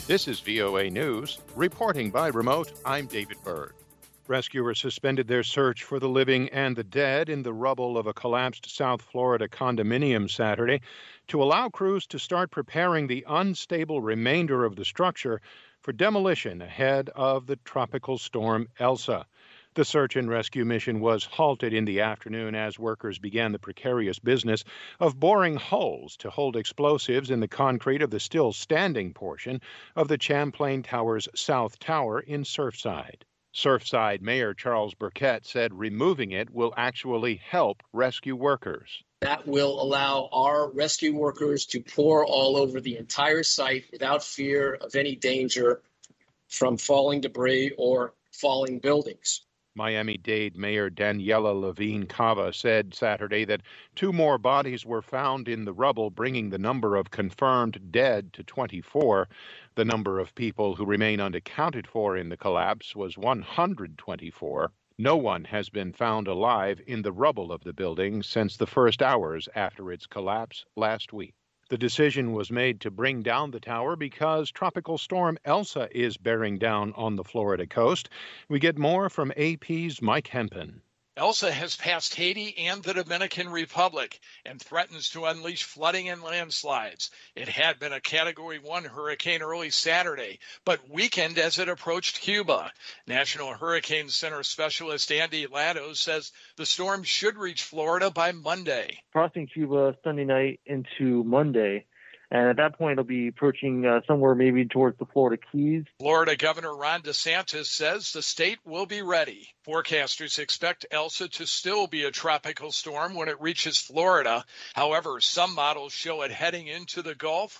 This is VOA News. Reporting by remote, I'm David Byrd. Rescuers suspended their search for the living and the dead in the rubble of a collapsed South Florida condominium Saturday to allow crews to start preparing the unstable remainder of the structure for demolition ahead of the tropical storm Elsa. The search and rescue mission was halted in the afternoon as workers began the precarious business of boring holes to hold explosives in the concrete of the still standing portion of the Champlain Tower's South Tower in Surfside. Surfside Mayor Charles Burkett said removing it will actually help rescue workers. That will allow our rescue workers to pour all over the entire site without fear of any danger from falling debris or falling buildings. Miami-Dade Mayor Daniela Levine Cava said Saturday that 2 more bodies were found in the rubble, bringing the number of confirmed dead to 24. The number of people who remain unaccounted for in the collapse was 124. No one has been found alive in the rubble of the building since the first hours after its collapse last week. The decision was made to bring down the tower because Tropical Storm Elsa is bearing down on the Florida coast. We get more from AP's Mike Hempen. Elsa has passed Haiti and the Dominican Republic and threatens to unleash flooding and landslides. It had been a Category 1 hurricane early Saturday, but weakened as it approached Cuba. National Hurricane Center specialist Andy Lado says the storm should reach Florida by Monday. Crossing Cuba Sunday night into Monday. And at that point, it'll be approaching somewhere maybe towards the Florida Keys. Florida Governor Ron DeSantis says the state will be ready. Forecasters expect Elsa to still be a tropical storm when it reaches Florida. However, some models show it heading into the Gulf